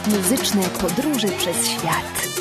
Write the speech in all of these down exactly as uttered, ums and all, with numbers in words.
Muzyczne podróże przez świat.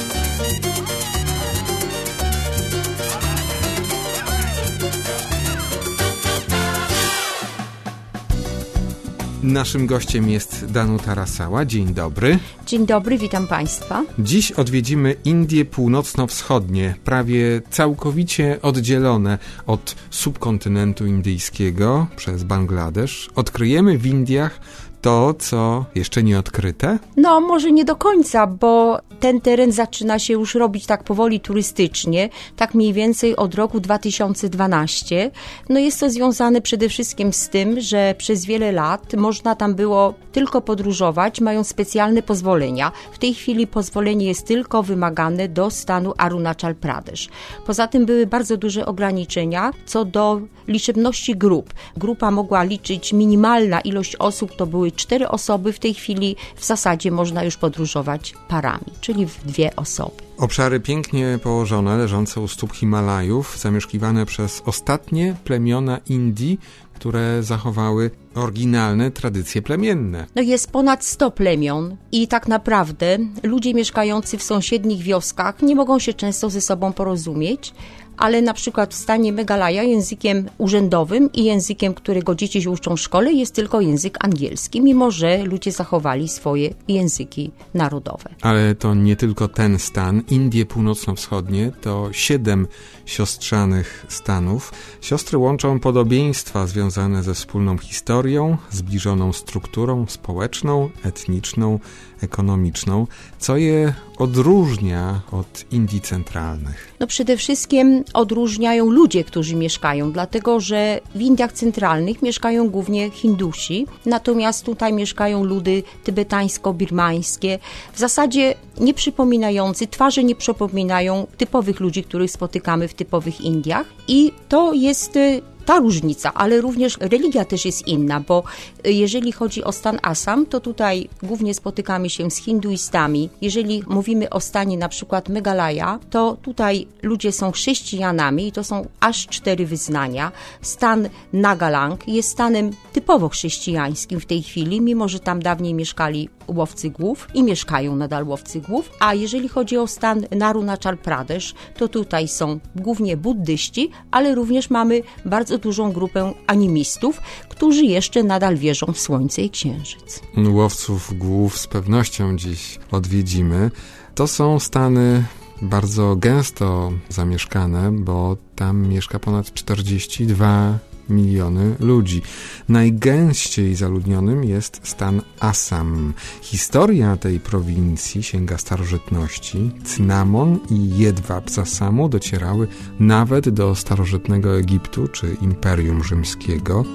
Naszym gościem jest Danuta Rasała. Dzień dobry. Dzień dobry, witam Państwa. Dziś odwiedzimy Indie północno-wschodnie, prawie całkowicie oddzielone od subkontynentu indyjskiego przez Bangladesz. Odkryjemy w Indiach to, co jeszcze nie odkryte? No, może nie do końca, bo ten teren zaczyna się już robić tak powoli turystycznie, tak mniej więcej od roku dwa tysiące dwunastego. No jest to związane przede wszystkim z tym, że przez wiele lat można tam było tylko podróżować, mając specjalne pozwolenia. W tej chwili pozwolenie jest tylko wymagane do stanu Arunachal Pradesh. Poza tym były bardzo duże ograniczenia co do liczebności grup. Grupa mogła liczyć, minimalna ilość osób to były cztery osoby, w tej chwili w zasadzie można już podróżować parami, czyli w dwie osoby. Obszary pięknie położone, leżące u stóp Himalajów, zamieszkiwane przez ostatnie plemiona Indii, które zachowały oryginalne tradycje plemienne. No jest ponad sto plemion i tak naprawdę ludzie mieszkający w sąsiednich wioskach nie mogą się często ze sobą porozumieć, ale na przykład w stanie Meghalaya językiem urzędowym i językiem, którego dzieci się uczą w szkole, jest tylko język angielski, mimo że ludzie zachowali swoje języki narodowe. Ale to nie tylko ten stan. Indie północno-wschodnie to siedem siostrzanych stanów. Siostry łączą podobieństwa związane ze wspólną historią, zbliżoną strukturą społeczną, etniczną, ekonomiczną, co je odróżnia od Indii centralnych. No przede wszystkim odróżniają ludzie, którzy mieszkają, dlatego że w Indiach centralnych mieszkają głównie Hindusi, natomiast tutaj mieszkają ludy tybetańsko-birmańskie, w zasadzie nie przypominający, twarze nie przypominają typowych ludzi, których spotykamy w typowych Indiach i to jest ta różnica, ale również religia też jest inna, bo jeżeli chodzi o stan Assam, to tutaj głównie spotykamy się z hinduistami. Jeżeli mówimy o stanie na przykład Meghalaya, to tutaj ludzie są chrześcijanami i to są aż cztery wyznania. Stan Nagaland jest stanem typowo chrześcijańskim w tej chwili, mimo że tam dawniej mieszkali łowcy głów i mieszkają nadal łowcy głów. A jeżeli chodzi o stan Arunachal Pradesh, to tutaj są głównie buddyści, ale również mamy bardzo dużą grupę animistów, którzy jeszcze nadal wierzą w słońce i księżyc. Łowców głów z pewnością dziś odwiedzimy. To są stany bardzo gęsto zamieszkane, bo tam mieszka ponad czterdzieści dwa miliony ludzi. Najgęściej zaludnionym jest stan Assam. Historia tej prowincji sięga starożytności. Cynamon i jedwab z Assamu docierały nawet do starożytnego Egiptu czy Imperium Rzymskiego.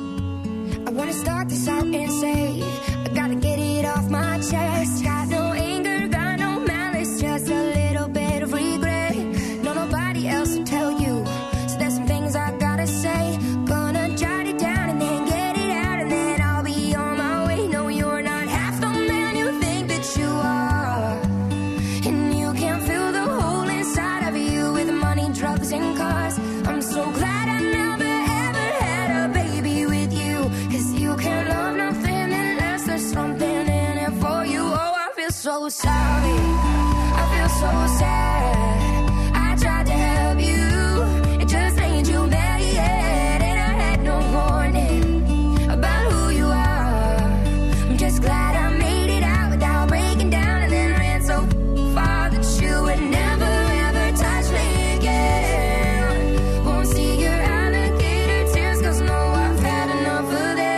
So sorry, I feel so sad. I tried to help you, it just made you mad, and I had no warning about who you are. I'm just glad I made it out without breaking down, and then ran so far that you would never ever touch me again. Won't see your alligator tears, 'cause no, I've had enough of them.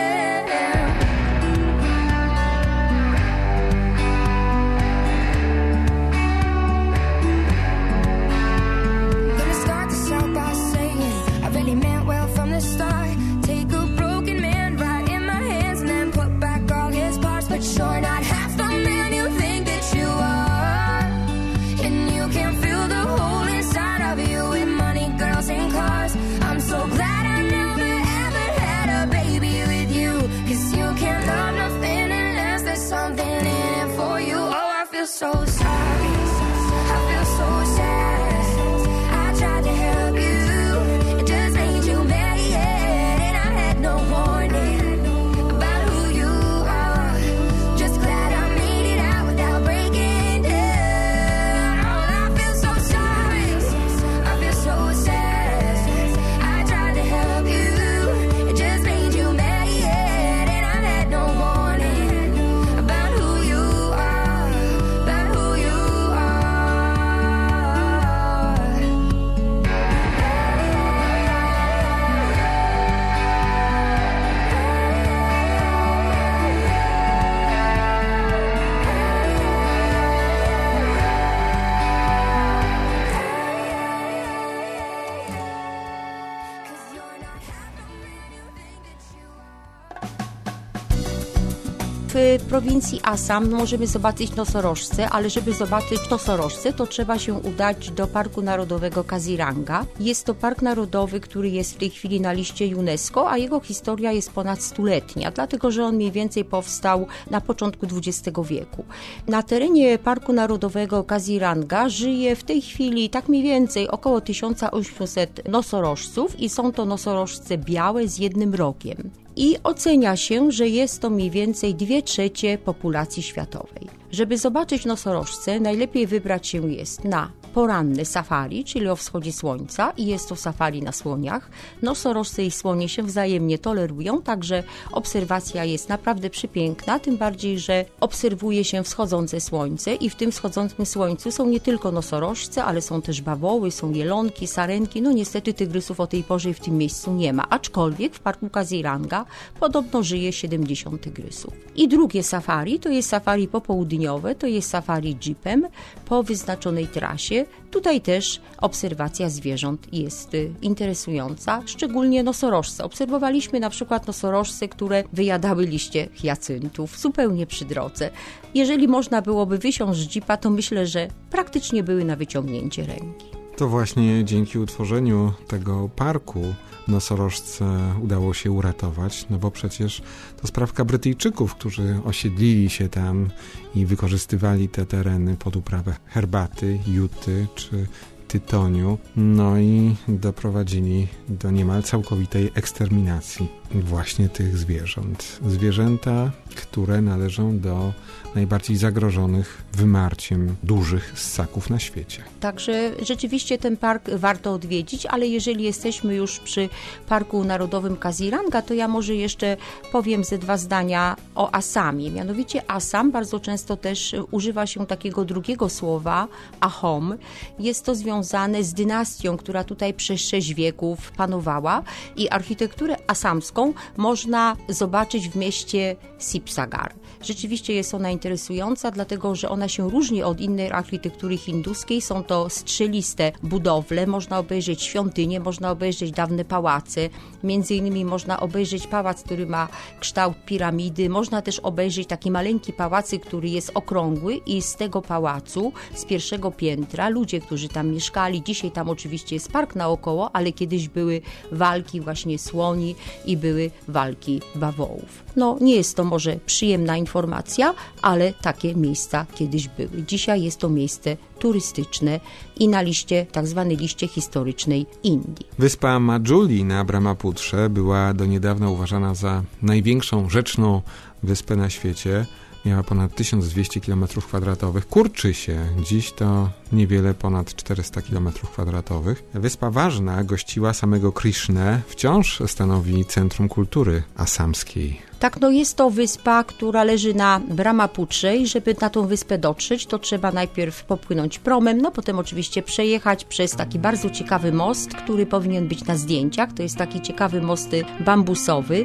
W prowincji Assam możemy zobaczyć nosorożce, ale żeby zobaczyć nosorożce, to trzeba się udać do Parku Narodowego Kaziranga. Jest to park narodowy, który jest w tej chwili na liście UNESCO, a jego historia jest ponad stuletnia, dlatego że on mniej więcej powstał na początku dwudziestego wieku. Na terenie Parku Narodowego Kaziranga żyje w tej chwili tak mniej więcej około tysiąc osiemset nosorożców i są to nosorożce białe z jednym rogiem. I ocenia się, że jest to mniej więcej dwie trzecie populacji światowej. Żeby zobaczyć nosorożce, najlepiej wybrać się jest na poranne safari, czyli o wschodzie słońca, i jest to safari na słoniach. Nosorożce i słonie się wzajemnie tolerują, także obserwacja jest naprawdę przepiękna, tym bardziej, że obserwuje się wschodzące słońce i w tym wschodzącym słońcu są nie tylko nosorożce, ale są też bawoły, są jelonki, sarenki. No niestety tygrysów o tej porze w tym miejscu nie ma, aczkolwiek w parku Kaziranga podobno żyje siedemdziesiąt tygrysów. I drugie safari to jest safari popołudniowe, to jest safari jeepem po wyznaczonej trasie. Tutaj też obserwacja zwierząt jest interesująca, szczególnie nosorożce. Obserwowaliśmy na przykład nosorożce, które wyjadały liście hiacyntów zupełnie przy drodze. Jeżeli można byłoby wysiąść z jeepa, to myślę, że praktycznie były na wyciągnięcie ręki. To właśnie dzięki utworzeniu tego parku nosorożce udało się uratować, no bo przecież to sprawka Brytyjczyków, którzy osiedlili się tam i wykorzystywali te tereny pod uprawę herbaty, juty czy tytoniu, no i doprowadzili do niemal całkowitej eksterminacji właśnie tych zwierząt. Zwierzęta, które należą do najbardziej zagrożonych wymarciem dużych ssaków na świecie. Także rzeczywiście ten park warto odwiedzić, ale jeżeli jesteśmy już przy Parku Narodowym Kaziranga, to ja może jeszcze powiem ze dwa zdania o Assamie. Mianowicie Assam bardzo często też używa się takiego drugiego słowa, Ahom. Jest to związane z dynastią, która tutaj przez sześć wieków panowała i architekturę asamską można zobaczyć w mieście Sipsagar. Rzeczywiście jest ona interesująca, dlatego że ona się różni od innej architektury hinduskiej. Są to strzeliste budowle, można obejrzeć świątynie, można obejrzeć dawne pałace. Między innymi można obejrzeć pałac, który ma kształt piramidy. Można też obejrzeć taki maleńki pałacyk, który jest okrągły i z tego pałacu, z pierwszego piętra, ludzie, którzy tam mieszkali, dzisiaj tam oczywiście jest park naokoło, ale kiedyś były walki właśnie słoni i były walki bawołów. No, nie jest to może przyjemna informacja, ale takie miejsca kiedyś były. Dzisiaj jest to miejsce turystyczne i na liście, tak zwanej liście historycznej Indii. Wyspa Majuli na Brahmaputrze była do niedawna uważana za największą rzeczną wyspę na świecie. Miała ponad tysiąc dwieście kilometrów kwadratowych. Kurczy się. Dziś to niewiele ponad czterysta kilometrów kwadratowych. Wyspa ważna gościła samego Krishnę. Wciąż stanowi centrum kultury asamskiej. Tak, no jest to wyspa, która leży na Brahmaputrze i żeby na tą wyspę dotrzeć, to trzeba najpierw popłynąć promem, no potem oczywiście przejechać przez taki bardzo ciekawy most, który powinien być na zdjęciach. To jest taki ciekawy most bambusowy.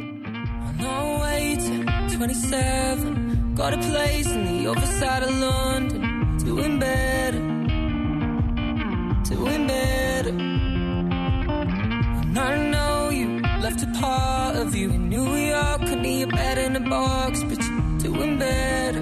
Got a place in the other side of London, doing better, doing better. And I know you left a part of you in New York, and you're better in a box, but you're doing better,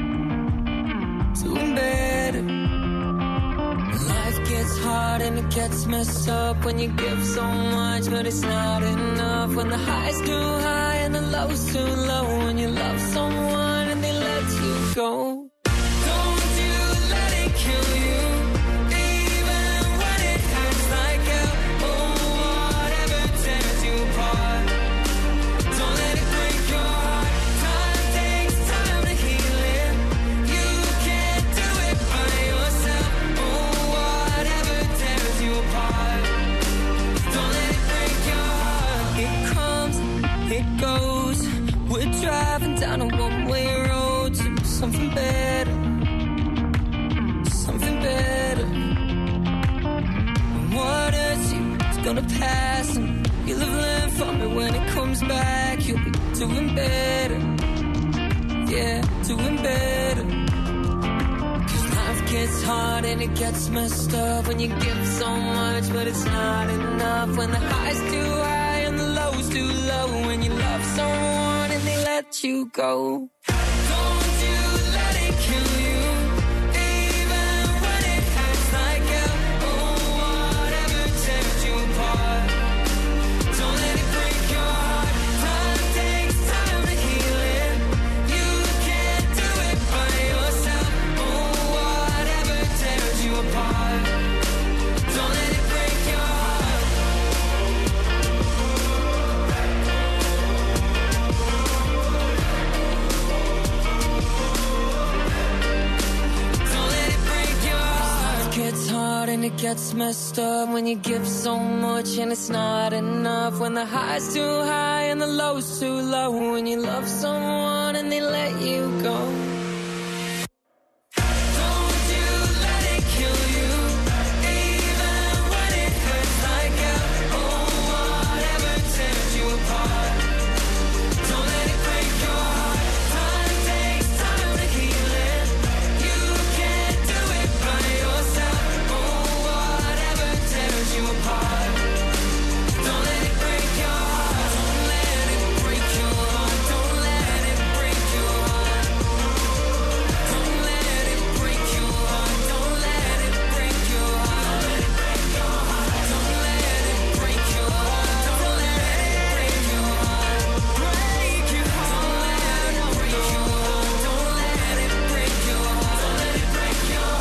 doing better. Life gets hard and it gets messed up when you give so much, but it's not enough. When the high's too high and the low's too low, when you love someone go. Don't you let it kill you, even when it hurts like hell. Oh, whatever tears you apart, don't let it break your heart. Time takes time to heal it. You can't do it by yourself. Oh, whatever tears you apart, don't let it break your heart. It comes, it goes. We're driving down a one-way road to something better, something better. And what hurts you is gonna pass, and you'll have learned from it. When it comes back, you'll be doing better, yeah, doing better. Cause life gets hard and it gets messed up when you give so much, but it's not enough. When the high's too high and the low's too low, when you love someone and they let you go. kill you, even when it hurts like hell. Oh, whatever tears you apart, don't let it break your heart. Time takes time to heal it. You can't do it by yourself. Oh, whatever tears you apart, don't let it break your heart. Don't let it break your heart. Life gets hard and it gets messed up when you give so much and it's not enough. When the high's too high and the low's too low. When you love someone and they let you go. Don't you let it kill you, even when it hurts like hell. Oh, whatever tears you apart, don't let it break your heart. Time takes time to heal it. You can't do it by yourself. Oh, whatever tears you apart, don't let it break your heart. Don't let it break your heart. Don't let it break your heart. Don't let it break your heart. Don't let it break your heart. Don't let it break your heart. Don't let it break your heart. Break your heart. Don't let it break your heart. Don't let it break your heart. Don't let it break your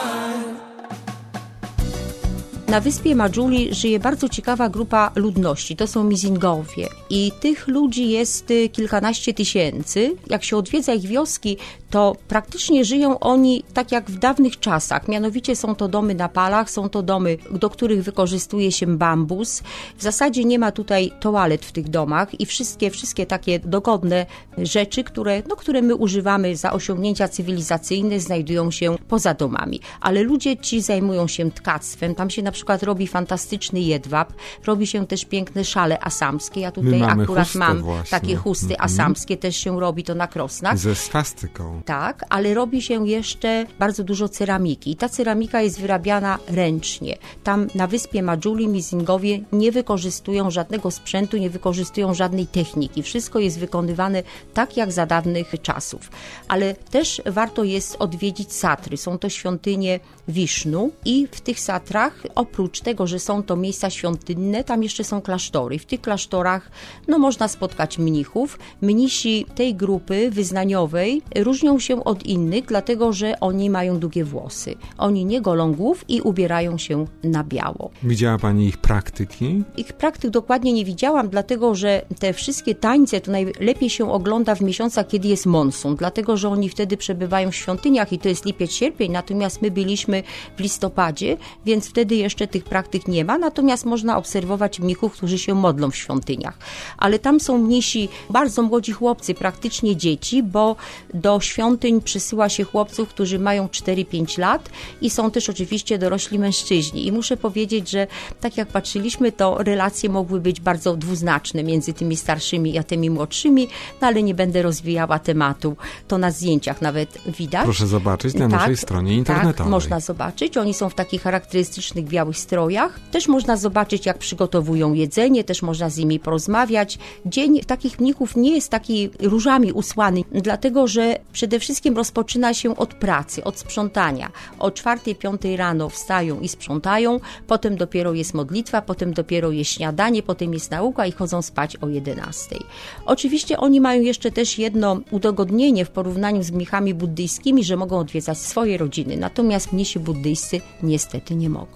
heart. Na wyspie Majuli żyje bardzo ciekawa grupa ludności, to są Mizingowie i tych ludzi jest y, kilkanaście tysięcy. Jak się odwiedza ich wioski, to praktycznie żyją oni tak jak w dawnych czasach, mianowicie są to domy na palach, są to domy, do których wykorzystuje się bambus. W zasadzie nie ma tutaj toalet w tych domach i wszystkie, wszystkie takie dogodne rzeczy, które, no, które my używamy za osiągnięcia cywilizacyjne, znajdują się poza domami. Ale ludzie ci zajmują się tkactwem, tam się na przykład robi fantastyczny jedwab, robi się też piękne szale asamskie. Ja tutaj My mamy akurat chustę mam właśnie. takie chusty Mhm. asamskie, też się robi to na Krosnach. Ze swastyką. Tak, ale robi się jeszcze bardzo dużo ceramiki i ta ceramika jest wyrabiana ręcznie. Tam na wyspie Majuli Mizingowie nie wykorzystują żadnego sprzętu, nie wykorzystują żadnej techniki. Wszystko jest wykonywane tak jak za dawnych czasów. Ale też warto jest odwiedzić satry. Są to świątynie Wisznu i w tych satrach, oprócz tego, że są to miejsca świątynne, tam jeszcze są klasztory. W tych klasztorach no, można spotkać mnichów. Mnisi tej grupy wyznaniowej różnią się od innych, dlatego że oni mają długie włosy. Oni nie golą głów i ubierają się na biało. Widziała Pani ich praktyki? Ich praktyk dokładnie nie widziałam, dlatego że te wszystkie tańce to najlepiej się ogląda w miesiącach, kiedy jest monsun, dlatego że oni wtedy przebywają w świątyniach i to jest lipiec, sierpień, natomiast my byliśmy w listopadzie, więc wtedy jeszcze tych praktyk nie ma, natomiast można obserwować mnichów, którzy się modlą w świątyniach. Ale tam są mnisi, bardzo młodzi chłopcy, praktycznie dzieci, bo do świątyń przysyła się chłopców, którzy mają cztery pięć lat i są też oczywiście dorośli mężczyźni. I muszę powiedzieć, że tak jak patrzyliśmy, to relacje mogły być bardzo dwuznaczne między tymi starszymi a tymi młodszymi, no ale nie będę rozwijała tematu. To na zdjęciach nawet widać. Proszę zobaczyć na tak, naszej stronie internetowej. Tak, można zobaczyć. Oni są w takich charakterystycznych białych strojach. Też można zobaczyć, jak przygotowują jedzenie, też można z nimi porozmawiać. Dzień takich mnichów nie jest taki różami usłany, dlatego że przede wszystkim rozpoczyna się od pracy, od sprzątania. O czwartej, piątej rano wstają i sprzątają, potem dopiero jest modlitwa, potem dopiero jest śniadanie, potem jest nauka i chodzą spać o jedenastej. Oczywiście oni mają jeszcze też jedno udogodnienie w porównaniu z mnichami buddyjskimi, że mogą odwiedzać swoje rodziny, natomiast mnisi buddyjscy niestety nie mogą.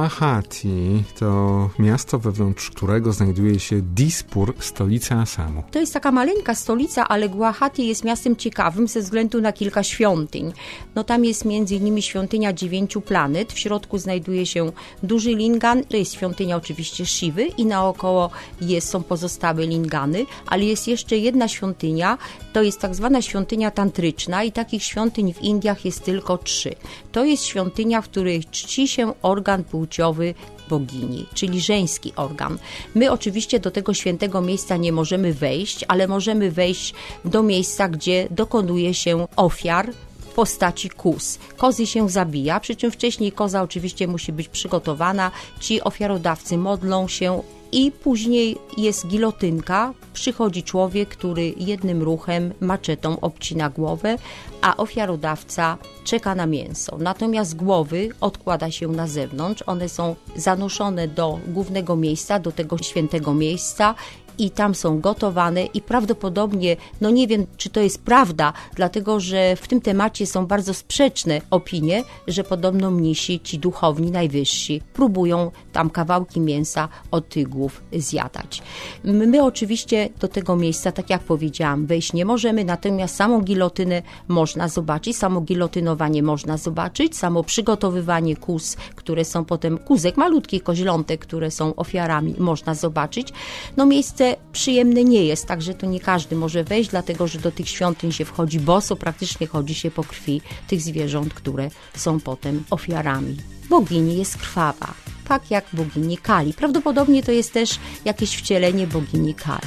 Guwahati to miasto, wewnątrz którego znajduje się Dispur, stolica Asamu. To jest taka maleńka stolica, ale Guwahati jest miastem ciekawym ze względu na kilka świątyń. No tam jest między innymi świątynia dziewięciu planet, w środku znajduje się duży lingan, to jest świątynia oczywiście Shiwy i naokoło jest, są pozostałe lingany, ale jest jeszcze jedna świątynia, to jest tak zwana świątynia tantryczna i takich świątyń w Indiach jest tylko trzy. To jest świątynia, w której czci się organ płciowy bogini, czyli żeński organ. My oczywiście do tego świętego miejsca nie możemy wejść, ale możemy wejść do miejsca, gdzie dokonuje się ofiar w postaci kóz. Kozy się zabija, przy czym wcześniej koza oczywiście musi być przygotowana. Ci ofiarodawcy modlą się i później jest gilotynka. Przychodzi człowiek, który jednym ruchem maczetą obcina głowę, a ofiarodawca czeka na mięso. Natomiast głowy odkłada się na zewnątrz. One są zanoszone do głównego miejsca, do tego świętego miejsca i tam są gotowane i prawdopodobnie, no nie wiem, czy to jest prawda, dlatego że w tym temacie są bardzo sprzeczne opinie, że podobno mnisi, ci duchowni najwyżsi, próbują tam kawałki mięsa od tych głów zjadać. My oczywiście do tego miejsca, tak jak powiedziałam, wejść nie możemy, natomiast samą gilotynę można zobaczyć, samo gilotynowanie można zobaczyć, samo przygotowywanie kóz, które są potem, kózek, malutkich koźlątek, które są ofiarami, można zobaczyć. No miejsce przyjemne nie jest, także to nie każdy może wejść, dlatego że do tych świątyń się wchodzi boso, praktycznie chodzi się po krwi tych zwierząt, które są potem ofiarami. Bogini jest krwawa, tak jak bogini Kali. Prawdopodobnie to jest też jakieś wcielenie bogini Kali.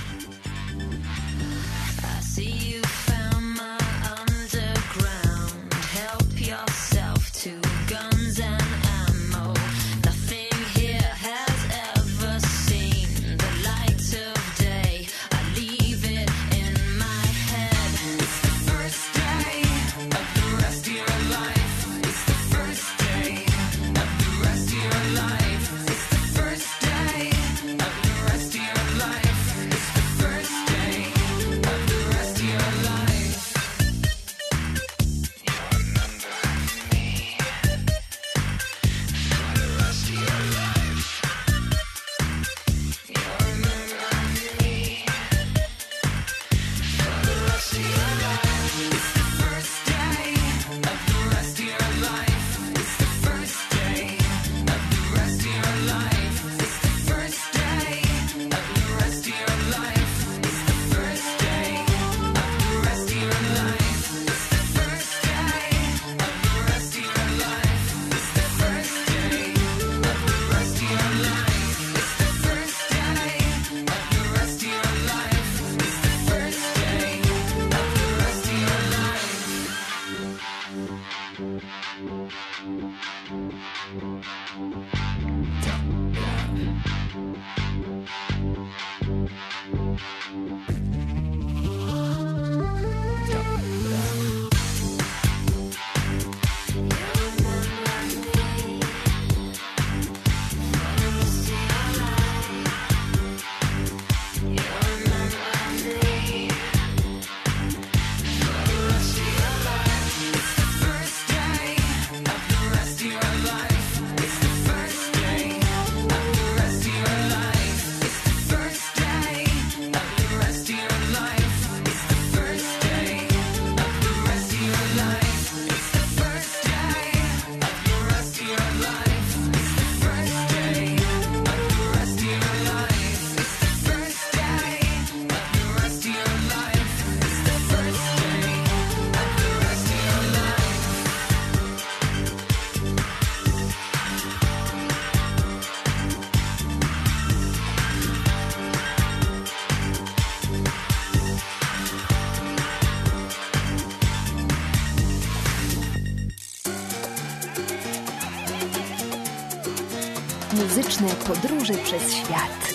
Muzyczne podróże przez świat.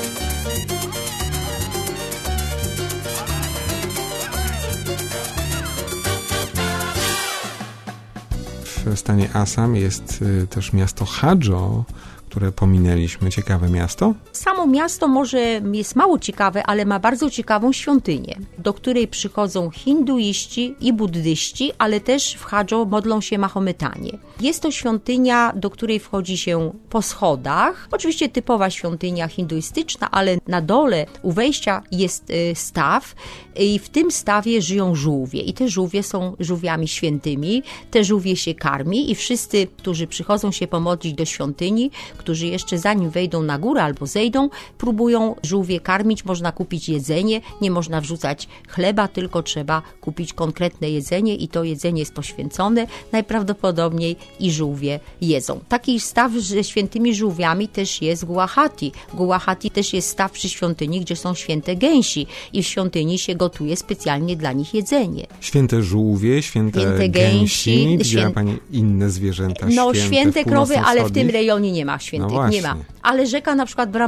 W stanie Assam jest też miasto Hadżo, które pominęliśmy. Ciekawe miasto? Samo miasto może jest mało ciekawe, ale ma bardzo ciekawą świątynię, do której przychodzą hinduiści i buddyści, ale też w Hadżo modlą się Mahometanie. Jest to świątynia, do której wchodzi się po schodach. Oczywiście typowa świątynia hinduistyczna, ale na dole u wejścia jest staw i w tym stawie żyją żółwie. I te żółwie są żółwiami świętymi. Te żółwie się karmi i wszyscy, którzy przychodzą się pomodlić do świątyni, którzy jeszcze zanim wejdą na górę albo zejdą, próbują żółwie karmić. Można kupić jedzenie, nie można wrzucać chleba, tylko trzeba kupić konkretne jedzenie i to jedzenie jest poświęcone. Najprawdopodobniej i żółwie jedzą. Taki staw ze świętymi żółwiami też jest w Guwahati. W Guwahati też jest staw przy świątyni, gdzie są święte gęsi i w świątyni się gotuje specjalnie dla nich jedzenie. Święte żółwie, święte, święte gęsi. Nie widziała świę... Pani inne zwierzęta No święte, święte krowy, ale w tym rejonie nie ma świętych. No nie ma. Ale rzeka na przykład Brahmaputra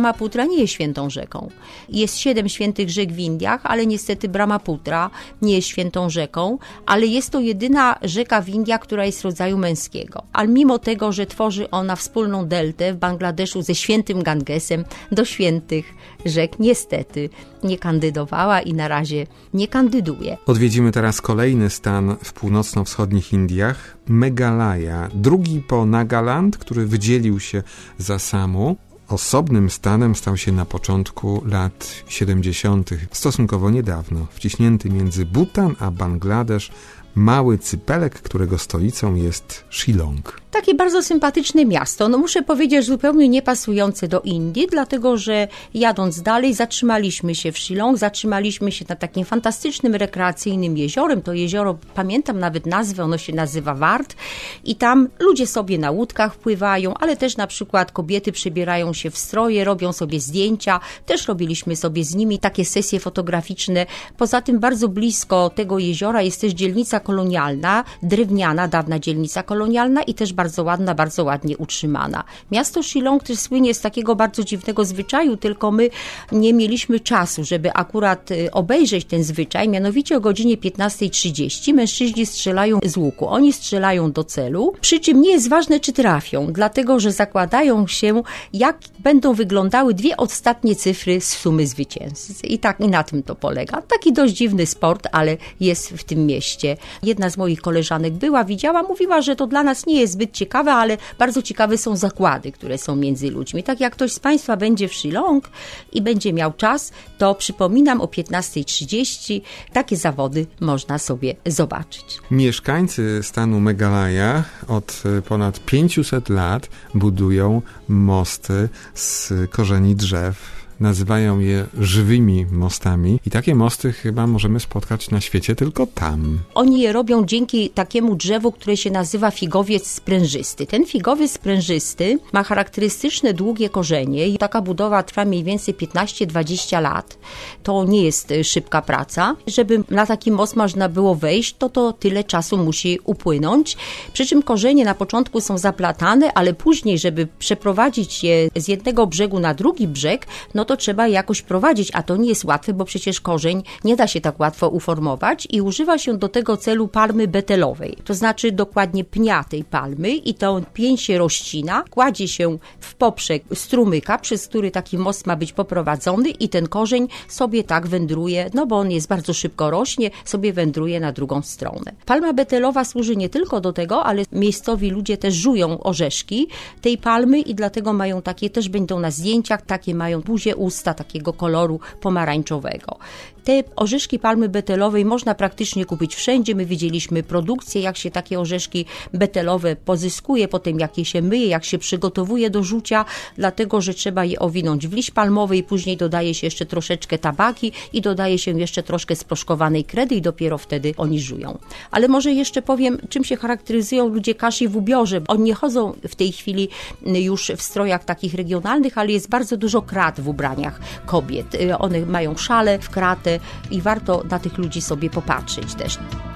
Brahmaputra nie jest świętą rzeką. Jest siedem świętych rzek w Indiach, ale niestety Brahmaputra nie jest świętą rzeką, ale jest to jedyna rzeka w Indiach, która jest rodzaju męskiego. Ale mimo tego, że tworzy ona wspólną deltę w Bangladeszu ze świętym Gangesem, do świętych rzek niestety nie kandydowała i na razie nie kandyduje. Odwiedzimy teraz kolejny stan w północno-wschodnich Indiach, Meghalaya, drugi po Nagaland, który wydzielił się z Asamu. Osobnym stanem stał się na początku lat siedemdziesiątych, stosunkowo niedawno, wciśnięty między Bhutan a Bangladesz, mały cypelek, którego stolicą jest Shillong. Takie bardzo sympatyczne miasto. No muszę powiedzieć, zupełnie nie pasujące do Indii, dlatego że jadąc dalej zatrzymaliśmy się w Shillong, zatrzymaliśmy się nad takim fantastycznym, rekreacyjnym jeziorem. To jezioro, pamiętam nawet nazwę, ono się nazywa Wart i tam ludzie sobie na łódkach pływają, ale też na przykład kobiety przebierają się w stroje, robią sobie zdjęcia. Też robiliśmy sobie z nimi takie sesje fotograficzne. Poza tym bardzo blisko tego jeziora jest też dzielnica kolonialna, drewniana, dawna dzielnica kolonialna i też bardzo ładna, bardzo ładnie utrzymana. Miasto Shillong też słynie z takiego bardzo dziwnego zwyczaju, tylko my nie mieliśmy czasu, żeby akurat obejrzeć ten zwyczaj. Mianowicie o godzinie piętnastej trzydzieści mężczyźni strzelają z łuku. Oni strzelają do celu, przy czym nie jest ważne, czy trafią, dlatego że zakładają się, jak będą wyglądały dwie ostatnie cyfry z sumy zwycięzcy. I tak i na tym to polega. Taki dość dziwny sport, ale jest w tym mieście. Jedna z moich koleżanek była, widziała, mówiła, że to dla nas nie jest zbyt ciekawe, ale bardzo ciekawe są zakłady, które są między ludźmi. Tak jak ktoś z Państwa będzie w Shillong i będzie miał czas, to przypominam o piętnastej trzydzieści takie zawody można sobie zobaczyć. Mieszkańcy stanu Meghalaya od ponad pięciuset lat budują mosty z korzeni drzew. Nazywają je żywymi mostami i takie mosty chyba możemy spotkać na świecie tylko tam. Oni je robią dzięki takiemu drzewu, które się nazywa figowiec sprężysty. Ten figowiec sprężysty ma charakterystyczne długie korzenie i taka budowa trwa mniej więcej piętnaście dwadzieścia lat. To nie jest szybka praca. Żeby na taki most można było wejść, to to tyle czasu musi upłynąć. Przy czym korzenie na początku są zaplatane, ale później, żeby przeprowadzić je z jednego brzegu na drugi brzeg, no to trzeba jakoś prowadzić, a to nie jest łatwe, bo przecież korzeń nie da się tak łatwo uformować i używa się do tego celu palmy betelowej, to znaczy dokładnie pnia tej palmy i to pień się rozcina, kładzie się w poprzek strumyka, przez który taki most ma być poprowadzony i ten korzeń sobie tak wędruje, no bo on jest bardzo szybko rośnie, sobie wędruje na drugą stronę. Palma betelowa służy nie tylko do tego, ale miejscowi ludzie też żują orzeszki tej palmy i dlatego mają takie, też będą na zdjęciach, takie mają buzie, usta takiego koloru pomarańczowego. Te orzeszki palmy betelowej można praktycznie kupić wszędzie. My widzieliśmy produkcję, jak się takie orzeszki betelowe pozyskuje, potem jak je się myje, jak się przygotowuje do rzucia, dlatego że trzeba je owinąć w liść palmowy i później dodaje się jeszcze troszeczkę tabaki i dodaje się jeszcze troszkę sproszkowanej kredy i dopiero wtedy oni żują. Ale może jeszcze powiem, czym się charakteryzują ludzie Kashi w ubiorze. Oni nie chodzą w tej chwili już w strojach takich regionalnych, ale jest bardzo dużo krat w ubraniach kobiet. One mają szale w kratę i warto na tych ludzi sobie popatrzeć też.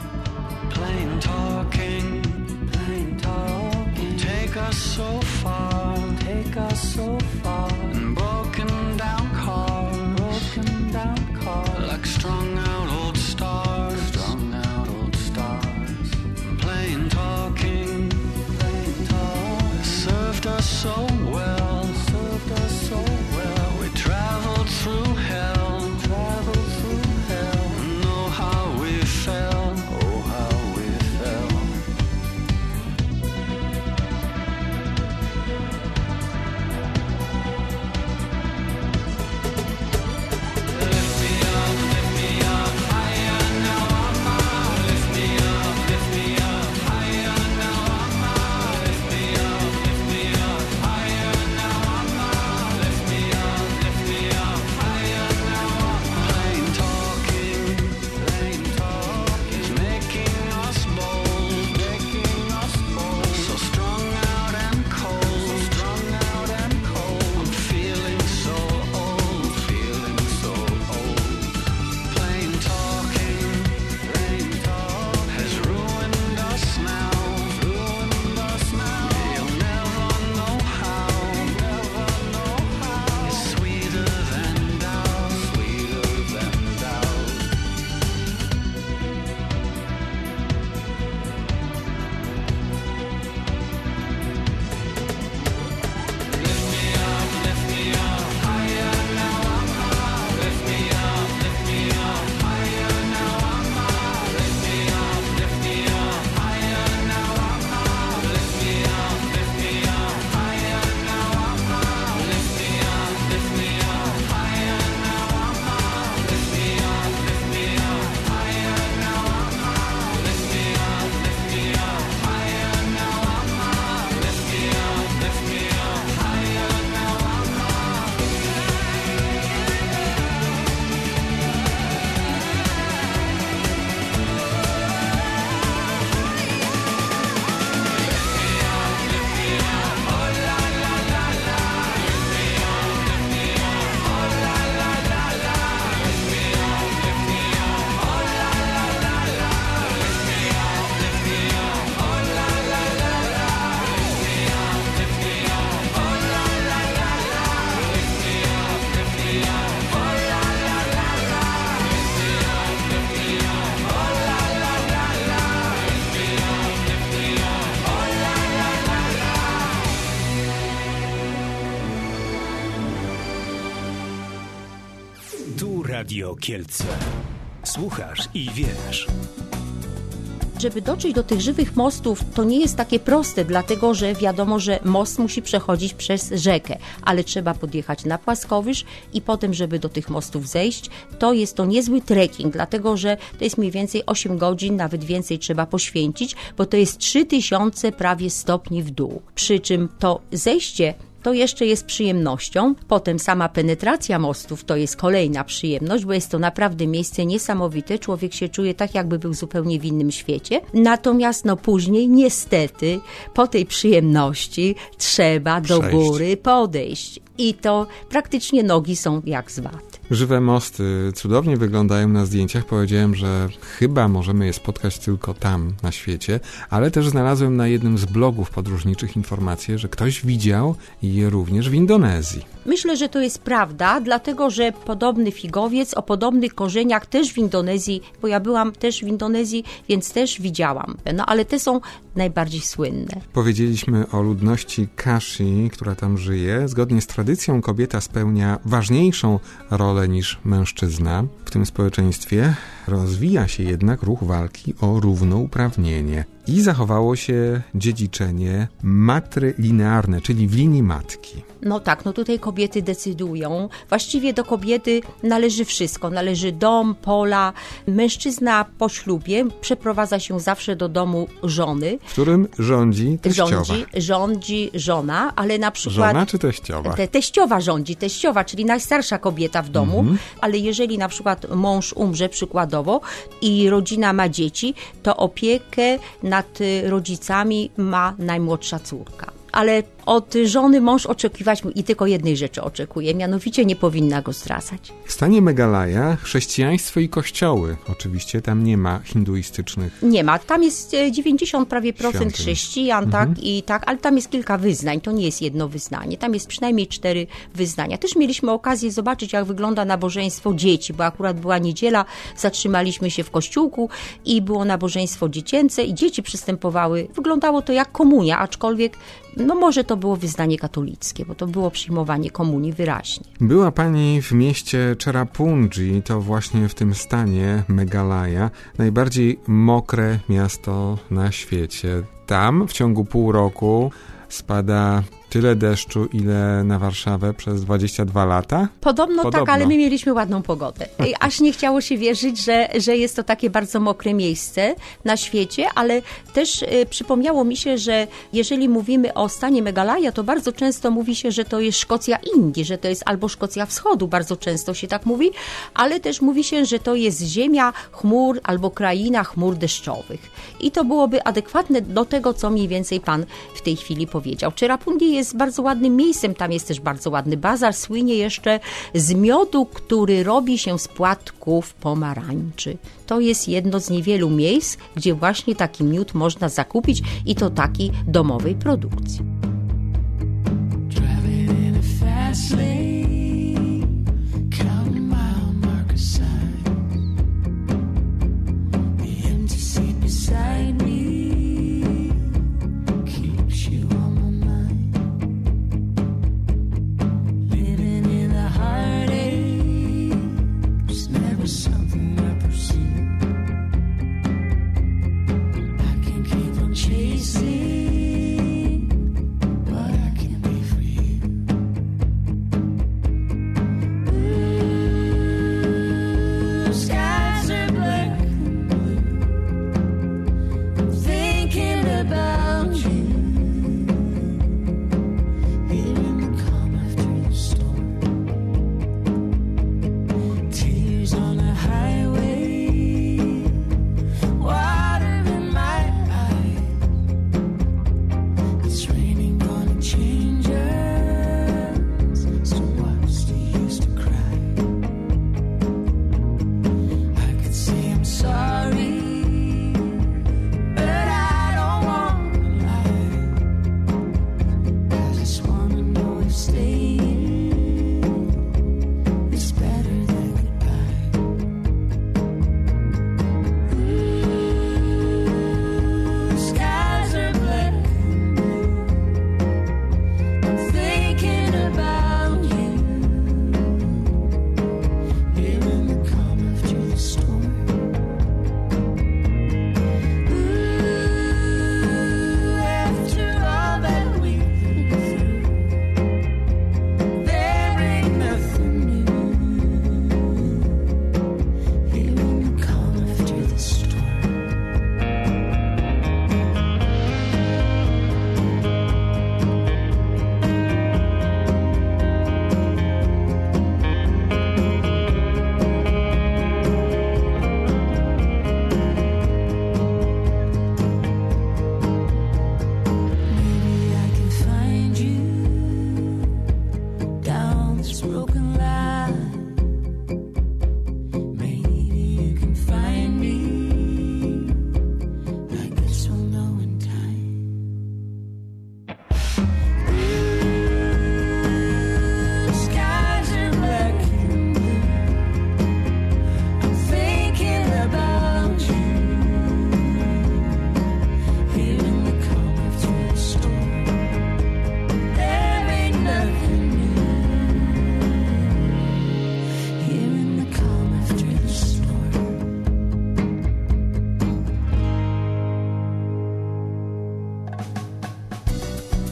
Plain talking, plain talking, take us so far, take us so far. Broken down cars, broken down cars, like strung out old stars, strung out old stars. Plain talking, plain talking, served us so well, served us so well. We traveled through hell, traveled through hell. Know how we fell, oh how we fell. Radio Kielce. Słuchasz i wiesz. Żeby dotrzeć do tych żywych mostów, to nie jest takie proste, dlatego że wiadomo, że most musi przechodzić przez rzekę, ale trzeba podjechać na płaskowyż i potem, żeby do tych mostów zejść, to jest to niezły trekking, dlatego że to jest mniej więcej osiem godzin, nawet więcej trzeba poświęcić, bo to jest trzy tysiące prawie stopni w dół. Przy czym to zejście to jeszcze jest przyjemnością. Potem sama penetracja mostów to jest kolejna przyjemność, bo jest to naprawdę miejsce niesamowite. Człowiek się czuje tak, jakby był zupełnie w innym świecie. Natomiast no później niestety po tej przyjemności trzeba do Przejść. góry podejść. I to praktycznie nogi są jak z waty. Żywe mosty cudownie wyglądają na zdjęciach. Powiedziałem, że chyba możemy je spotkać tylko tam na świecie, ale też znalazłem na jednym z blogów podróżniczych informację, że ktoś widział je również w Indonezji. Myślę, że to jest prawda, dlatego że podobny figowiec o podobnych korzeniach też w Indonezji, bo ja byłam też w Indonezji, więc też widziałam. No ale te są najbardziej słynne. Powiedzieliśmy o ludności Kashi, która tam żyje. Zgodnie z tradycją kobieta spełnia ważniejszą rolę niż mężczyzna w tym społeczeństwie. Rozwija się jednak ruch walki o równouprawnienie i zachowało się dziedziczenie matrylinearne, czyli w linii matki. No tak, no tutaj kobiety decydują. Właściwie do kobiety należy wszystko. Należy dom, pola. Mężczyzna po ślubie przeprowadza się zawsze do domu żony. W którym rządzi teściowa. Rządzi, rządzi żona, ale na przykład... Żona czy teściowa? Te, teściowa rządzi, teściowa, czyli najstarsza kobieta w domu, mhm. ale jeżeli na przykład mąż umrze przykładowo i rodzina ma dzieci, to opiekę nad rodzicami ma najmłodsza córka. Ale od żony mąż oczekiwać i tylko jednej rzeczy oczekuje, mianowicie nie powinna go zdradzać. W stanie Meghalaya chrześcijaństwo i kościoły. Oczywiście tam nie ma hinduistycznych. Nie ma. Tam jest dziewięćdziesiąt prawie procent świątyń. chrześcijan, Mhm. tak i tak, ale tam jest kilka wyznań. To nie jest jedno wyznanie. Tam jest przynajmniej cztery wyznania. Też mieliśmy okazję zobaczyć, jak wygląda nabożeństwo dzieci, bo akurat była niedziela, zatrzymaliśmy się w kościółku i było nabożeństwo dziecięce i dzieci przystępowały. Wyglądało to jak komunia, aczkolwiek no może to było wyznanie katolickie, bo to było przyjmowanie komunii wyraźnie. Była pani w mieście Cherrapunji, to właśnie w tym stanie Meghalaya, najbardziej mokre miasto na świecie. Tam w ciągu pół roku spada tyle deszczu, ile na Warszawę przez dwadzieścia dwa lata? Podobno, Podobno. tak, ale my mieliśmy ładną pogodę. Aż nie chciało się wierzyć, że, że jest to takie bardzo mokre miejsce na świecie, ale też y, przypomniało mi się, że jeżeli mówimy o stanie Meghalaya, to bardzo często mówi się, że to jest Szkocja Indii, że to jest albo Szkocja Wschodu, bardzo często się tak mówi, ale też mówi się, że to jest ziemia chmur albo kraina chmur deszczowych. I to byłoby adekwatne do tego, co mniej więcej pan w tej chwili powiedział. Cherrapunji jest jest bardzo ładnym miejscem, tam jest też bardzo ładny bazar, słynie jeszcze z miodu, który robi się z płatków pomarańczy. To jest jedno z niewielu miejsc, gdzie właśnie taki miód można zakupić i to takiej domowej produkcji.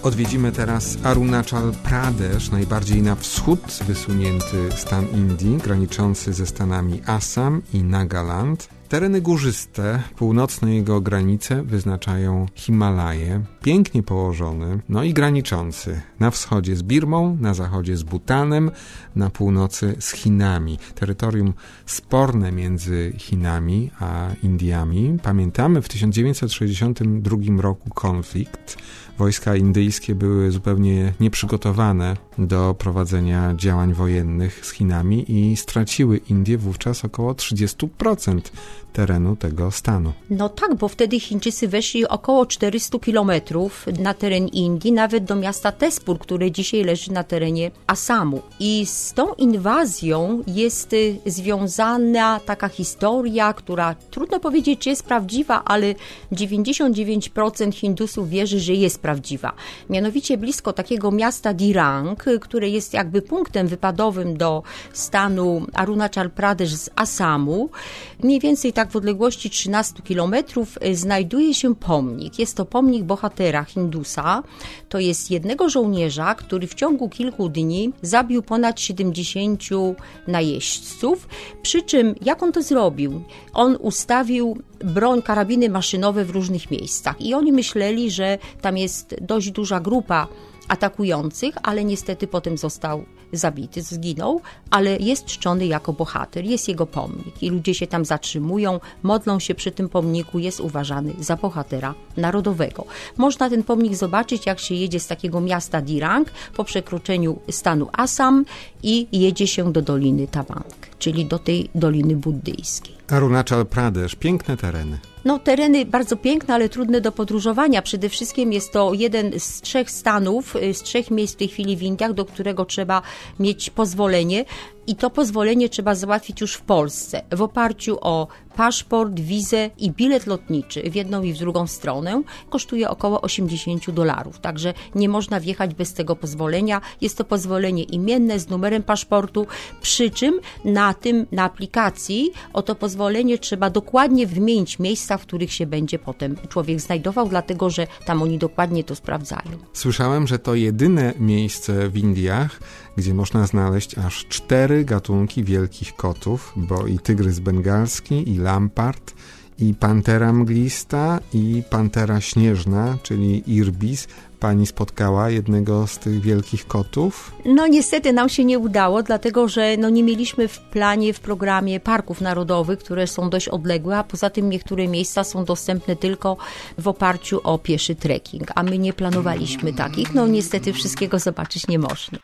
Odwiedzimy teraz Arunachal Pradesh, najbardziej na wschód wysunięty stan Indii, graniczący ze stanami Assam i Nagaland. Tereny górzyste, północne jego granice wyznaczają Himalaje, pięknie położony, no i graniczący na wschodzie z Birmą, na zachodzie z Bhutanem, na północy z Chinami. Terytorium sporne między Chinami a Indiami. Pamiętamy w tysiąc dziewięćset sześćdziesiątym drugim roku konflikt. Wojska indyjskie były zupełnie nieprzygotowane do prowadzenia działań wojennych z Chinami i straciły Indie wówczas około trzydzieści procent terenu tego stanu. No tak, bo wtedy Chińczycy weszli około czterysta kilometrów na teren Indii, nawet do miasta Tezpur, które dzisiaj leży na terenie Assamu. I z tą inwazją jest y, związana taka historia, która trudno powiedzieć, czy jest prawdziwa, ale dziewięćdziesiąt dziewięć procent Hindusów wierzy, że jest prawdziwa. Mianowicie blisko takiego miasta Dirang, które jest jakby punktem wypadowym do stanu Arunachal Pradesh z Assamu, mniej więcej tak w odległości trzynaście kilometrów znajduje się pomnik. Jest to pomnik bohatera Hindusa. To jest jednego żołnierza, który w ciągu kilku dni zabił ponad siedemdziesięciu najeźdźców. Przy czym, jak on to zrobił? On ustawił broń, karabiny maszynowe w różnych miejscach i oni myśleli, że tam jest dość duża grupa atakujących, ale niestety potem został zabity, zginął, ale jest czczony jako bohater, jest jego pomnik i ludzie się tam zatrzymują, modlą się przy tym pomniku, jest uważany za bohatera narodowego. Można ten pomnik zobaczyć, jak się jedzie z takiego miasta Dirang po przekroczeniu stanu Assam i jedzie się do Doliny Tawang, czyli do tej doliny buddyjskiej. Arunachal Pradesh, piękne tereny. No, tereny bardzo piękne, ale trudne do podróżowania. Przede wszystkim jest to jeden z trzech stanów, z trzech miejsc w tej chwili w Indiach, do którego trzeba mieć pozwolenie. I to pozwolenie trzeba załatwić już w Polsce w oparciu o paszport, wizę i bilet lotniczy w jedną i w drugą stronę. Kosztuje około osiemdziesiąt dolarów, także nie można wjechać bez tego pozwolenia. Jest to pozwolenie imienne z numerem paszportu, przy czym na tym, na aplikacji o to pozwolenie trzeba dokładnie wymienić miejsca, w których się będzie potem człowiek znajdował, dlatego że tam oni dokładnie to sprawdzają. Słyszałem, że to jedyne miejsce w Indiach, gdzie można znaleźć aż cztery gatunki wielkich kotów, bo i tygrys bengalski, i lampart, i pantera mglista, i pantera śnieżna, czyli irbis. Pani spotkała jednego z tych wielkich kotów? No niestety nam się nie udało, dlatego że no, nie mieliśmy w planie, w programie parków narodowych, które są dość odległe, a poza tym niektóre miejsca są dostępne tylko w oparciu o pieszy trekking, a my nie planowaliśmy takich. No niestety wszystkiego zobaczyć nie można.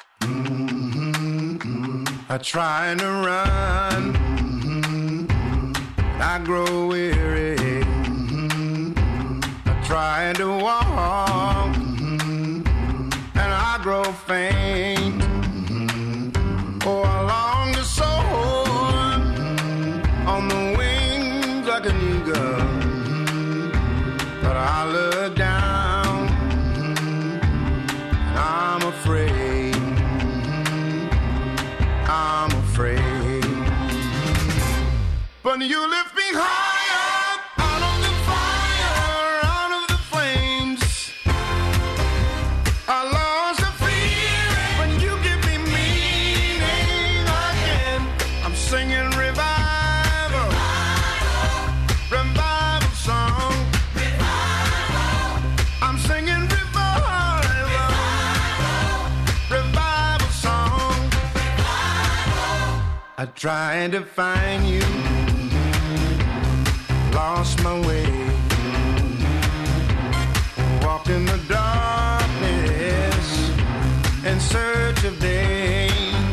I try to run, I grow weary. I try to walk, and I grow faint. Oh, I long to soar on the wings like an eagle, but I look down, and I'm afraid. I'm afraid, but you lift me higher, out of the fire, out of the flames. I lost the fear, but you give me meaning again. I'm singing revival, revival song. I'm singing revival, revival song. I tried to find you, lost my way, walked in the darkness in search of day.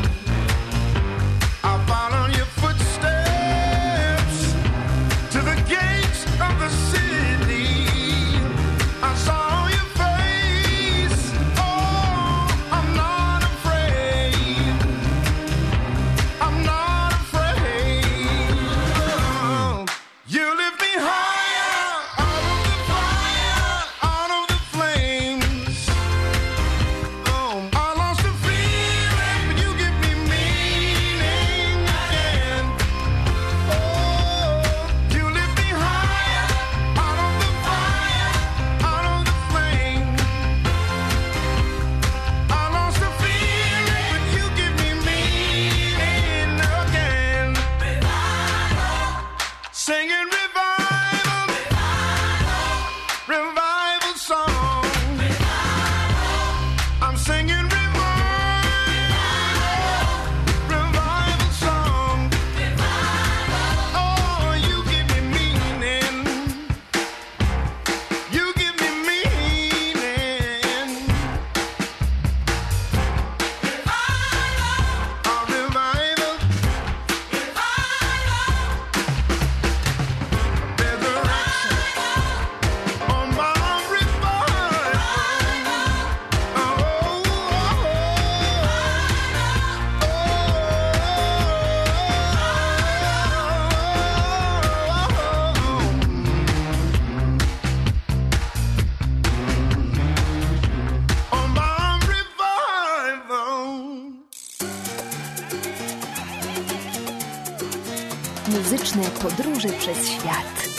I followed your footsteps to the gates of the city. I saw your face, oh, I'm not afraid, I'm not afraid. Oh, you lift me high. muzyczne podróże przez świat.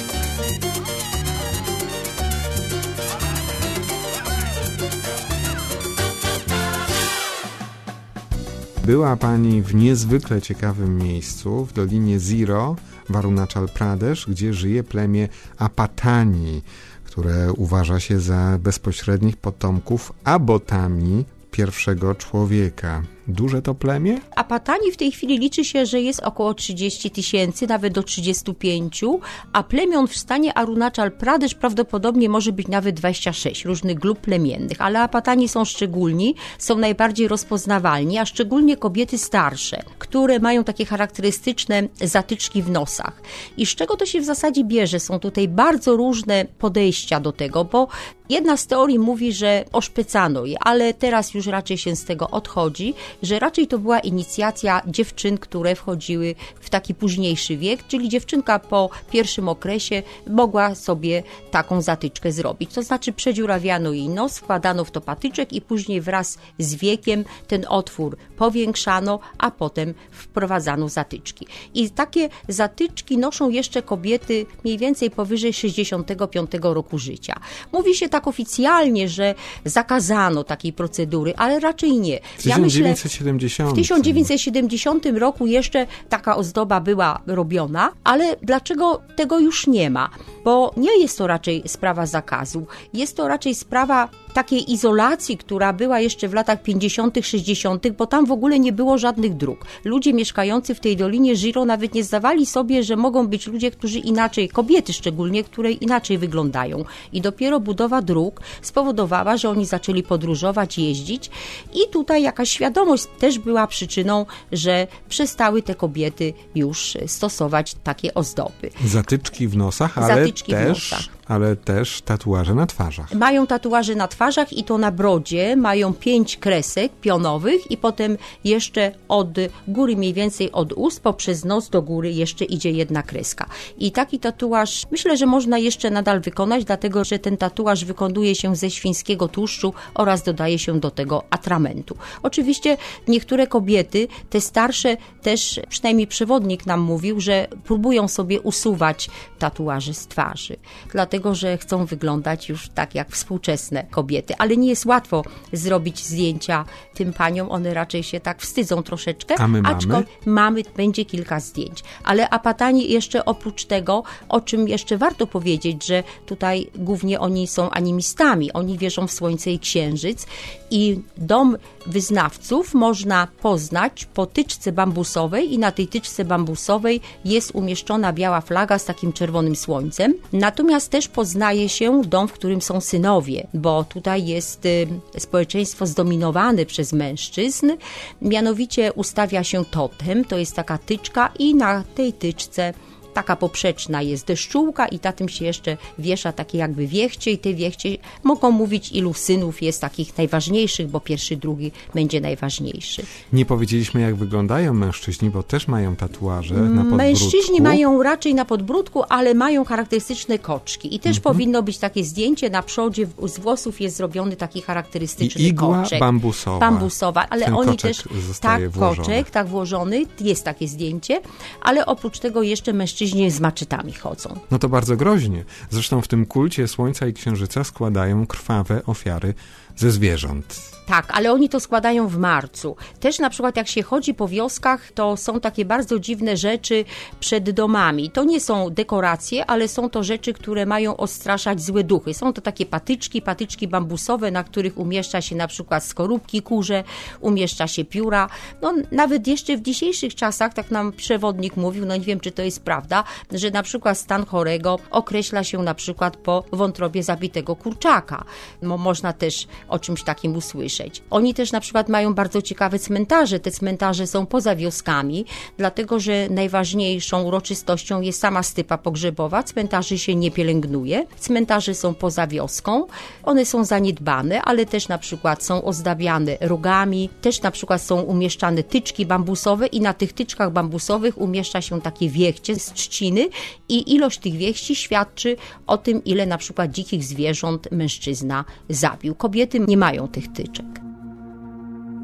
Była Pani w niezwykle ciekawym miejscu, w Dolinie Zero w Arunachal Pradesh, gdzie żyje plemię Apatani, które uważa się za bezpośrednich potomków Abotami, pierwszego człowieka. Duże to plemię? Apatani w tej chwili liczy się, że jest około trzydzieści tysięcy, nawet do trzydziestu pięciu, a plemion w stanie Arunachal Pradesh prawdopodobnie może być nawet dwadzieścia sześć różnych grup plemiennych, ale Apatani są szczególni, są najbardziej rozpoznawalni, a szczególnie kobiety starsze, które mają takie charakterystyczne zatyczki w nosach. I z czego to się w zasadzie bierze? Są tutaj bardzo różne podejścia do tego, bo jedna z teorii mówi, że oszpecano je, ale teraz już raczej się z tego odchodzi, że raczej to była inicjacja dziewczyn, które wchodziły w taki późniejszy wiek, czyli dziewczynka po pierwszym okresie mogła sobie taką zatyczkę zrobić. To znaczy przedziurawiano jej nos, wkładano w to patyczek i później wraz z wiekiem ten otwór powiększano, a potem wprowadzano zatyczki. I takie zatyczki noszą jeszcze kobiety mniej więcej powyżej sześćdziesiątego piątego roku życia. Mówi się tak oficjalnie, że zakazano takiej procedury, ale raczej nie. Ja myślę, tysiąc dziewięćset siedemdziesiątym. W tysiąc dziewięćset siedemdziesiątym roku jeszcze taka ozdoba była robiona, ale dlaczego tego już nie ma? Bo nie jest to raczej sprawa zakazu, jest to raczej sprawa takiej izolacji, która była jeszcze w latach pięćdziesiątych, sześćdziesiątych, bo tam w ogóle nie było żadnych dróg. Ludzie mieszkający w tej Dolinie Zero nawet nie zdawali sobie, że mogą być ludzie, którzy inaczej, kobiety szczególnie, które inaczej wyglądają. I dopiero budowa dróg spowodowała, że oni zaczęli podróżować, jeździć i tutaj jakaś świadomość też była przyczyną, że przestały te kobiety już stosować takie ozdoby. Zatyczki w nosach, ale Zatyczki też... w nosach. ale też tatuaże na twarzach. Mają tatuaże na twarzach i to na brodzie, mają pięć kresek pionowych i potem jeszcze od góry, mniej więcej od ust, poprzez nos do góry jeszcze idzie jedna kreska. I taki tatuaż myślę, że można jeszcze nadal wykonać, dlatego że ten tatuaż wykonuje się ze świńskiego tłuszczu oraz dodaje się do tego atramentu. Oczywiście niektóre kobiety, te starsze też, przynajmniej przewodnik nam mówił, że próbują sobie usuwać tatuaże z twarzy. Dlatego że chcą wyglądać już tak jak współczesne kobiety, ale nie jest łatwo zrobić zdjęcia tym paniom, one raczej się tak wstydzą troszeczkę. A my mamy? Aczko mamy, będzie kilka zdjęć. Ale Apatani jeszcze oprócz tego, o czym jeszcze warto powiedzieć, że tutaj głównie oni są animistami, oni wierzą w słońce i księżyc i dom wyznawców można poznać po tyczce bambusowej i na tej tyczce bambusowej jest umieszczona biała flaga z takim czerwonym słońcem. Natomiast też poznaje się dom, w którym są synowie, bo tutaj jest y, społeczeństwo zdominowane przez mężczyzn, mianowicie ustawia się totem, to jest taka tyczka i na tej tyczce taka poprzeczna jest deszczułka i na tym się jeszcze wiesza takie jakby wiechcie i te wiechcie mogą mówić, ilu synów jest takich najważniejszych, bo pierwszy, drugi będzie najważniejszy. Nie powiedzieliśmy, jak wyglądają mężczyźni, bo też mają tatuaże na podbródku. Mężczyźni mają raczej na podbródku, ale mają charakterystyczne koczki i też Mhm. powinno być takie zdjęcie, na przodzie z włosów jest zrobiony taki charakterystyczny I igła koczek. bambusowa. Bambusowa, ale Ten oni koczek też, zostaje tak, włożony. koczek, tak włożony, jest takie zdjęcie, ale oprócz tego jeszcze mężczyźni z maczetami chodzą. No to bardzo groźnie. Zresztą w tym kulcie Słońca i Księżyca składają krwawe ofiary ze zwierząt. Tak, ale oni to składają w marcu. Też na przykład jak się chodzi po wioskach, to są takie bardzo dziwne rzeczy przed domami. To nie są dekoracje, ale są to rzeczy, które mają odstraszać złe duchy. Są to takie patyczki, patyczki bambusowe, na których umieszcza się na przykład skorupki kurze, umieszcza się pióra. No nawet jeszcze w dzisiejszych czasach, tak nam przewodnik mówił, no nie wiem, czy to jest prawda, że na przykład stan chorego określa się na przykład po wątrobie zabitego kurczaka. No, można też o czymś takim usłyszeć. Oni też na przykład mają bardzo ciekawe cmentarze. Te cmentarze są poza wioskami, dlatego że najważniejszą uroczystością jest sama stypa pogrzebowa. Cmentarzy się nie pielęgnuje. Cmentarze są poza wioską. One są zaniedbane, ale też na przykład są ozdabiane rogami. Też na przykład są umieszczane tyczki bambusowe i na tych tyczkach bambusowych umieszcza się takie wiechcie z trzciny i ilość tych wiechci świadczy o tym, ile na przykład dzikich zwierząt mężczyzna zabił. Kobiety nie mają tych tyczek.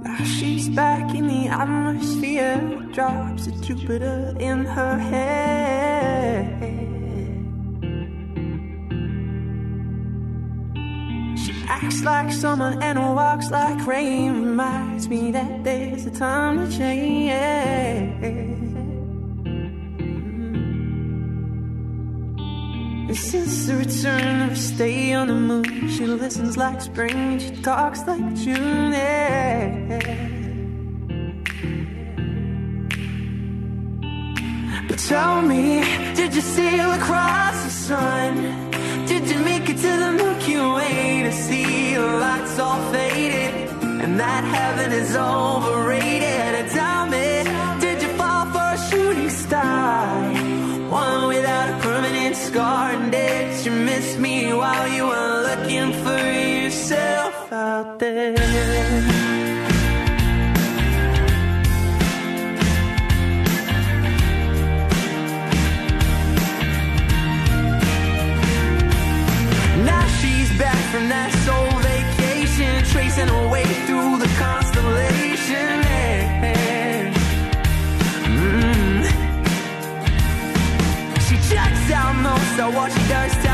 Now she's back in the atmosphere, drops of Jupiter in her head. She acts like summer and walks like rain, reminds me that there's a time to change. Since the return of stay on the moon, she listens like spring, she talks like June. Yeah. But tell me, did you sail across the sun? Did you make it to the Milky Way to see the lights all faded and that heaven is overrated? And tell me, did you fall for a shooting star, one without a permanent scar? And did you miss me while you were looking for yourself out there? Now she's back from that soul vacation, tracing her way through the constellation. Mm. She checks out most of what she does